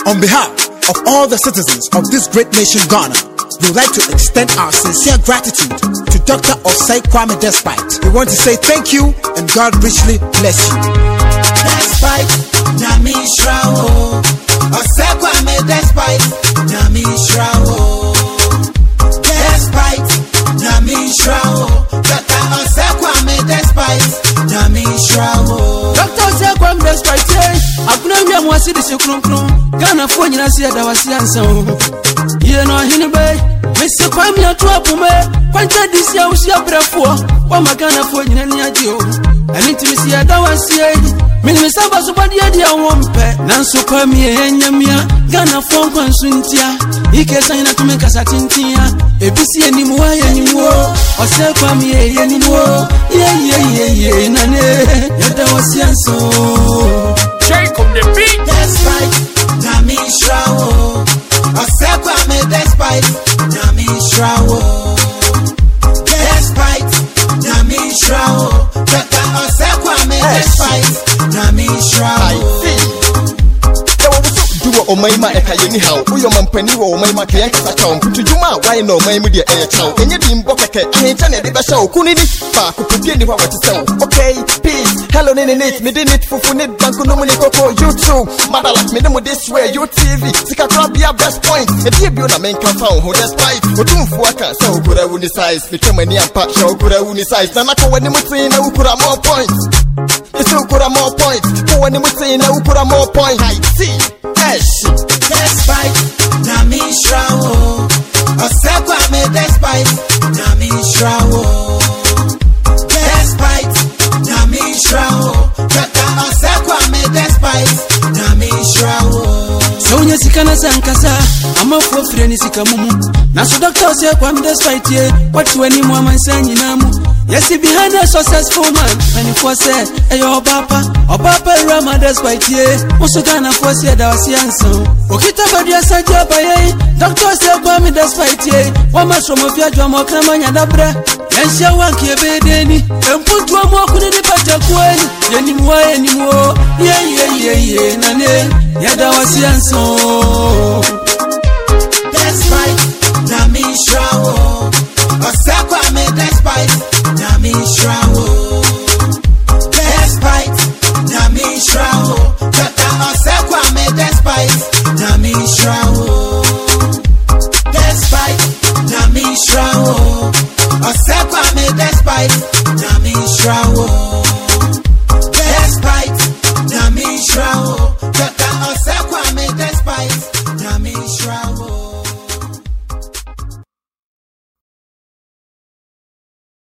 On behalf of all the citizens of this great nation, Ghana, we would like to extend our sincere gratitude to Dr. Osei Kwame Despite. We want to say thank you and God richly bless you. Despite Nami Shrao, Osei Kwame Despite Nami Shrao. Despite Nami Shrao, Dr. Osei Kwame Despite Nami Shrao. Dr. Osei Kwame Despite, Akunamia mwasi disi krunkrum, Ghana fo nyina si adawasi ansan. Ye no hini bay, Mr. Kwame atuapume, kwanta disi awusi abrafo, wa magana fo nyina ni adio. Anti misi adawasi Mini saba subadi adi ya wompe Nansu kwa miye nyamia Gana fonko nsuntia Ike sayina tumeka satintia Ebisi ye nimuwa ye nimuwo Ose kwa miye ye nimuwo Ye nane Yada wasianso Shake on the beat. Despite Nami Shrao, Osei Kwame Despite Nami Shrao. Despite Nami Shrao, Dr. Osei Kwame Despite Nami Shrao. Omaima ekayeni how uyo mampani wo omaima kaya kisakao kutujuma why no maimu dia chow enye dimbo keke ahentane de bashaw kunini pa kupupie ni wa watisao. Okay peace hello nene me did it fufu need banku no muni koko YouTube madala me demo this way YouTube sika crab ya best point e die bi na menka found who despite otumfu aka sa ukura uni size me twema ni ampa sha ukura uni size na nako wani mutsi na ukura more points it's ukura more points ko wani mutsi na ukura more points I see. Despite Nami Shrao, Osei Kwame Despite Nami Shrao. Despite Nami Shrao, Dr. Osei Kwame Despite Nami Shrao. Sonya sikana sankasa Amafo freni sikamumu Naso Dr. Osei Kwame Despite ye Watu weni mwamansanyi namu. Yes, he behind a successful man. And if I say, hey, your papa Rama Despite ye. Also Ghana for said I was young so. Okita Badia Saja Baye, Dr. Osei Kwame Despite ye. One much from of your drama Kramanya Dabra. Yansha Wanki Bedeni. And put one more couldn't depart your coin. Anymore. Yeah, Nane. Yada was young so. Despite Nami Shrao, Osei Kwame Despite Nami Shrao.